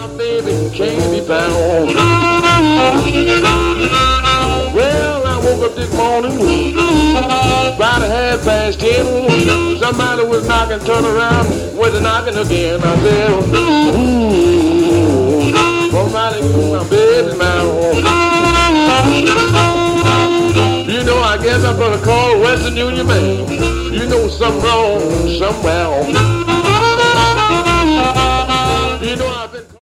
baby can't be found. Well, I woke up this morning about 10:30. Somebody was knocking, turn around, was knocking again. I said, somebody in my baby's mouth. You know, I guess I'm gonna call Western Union man. You know something wrong somewhere.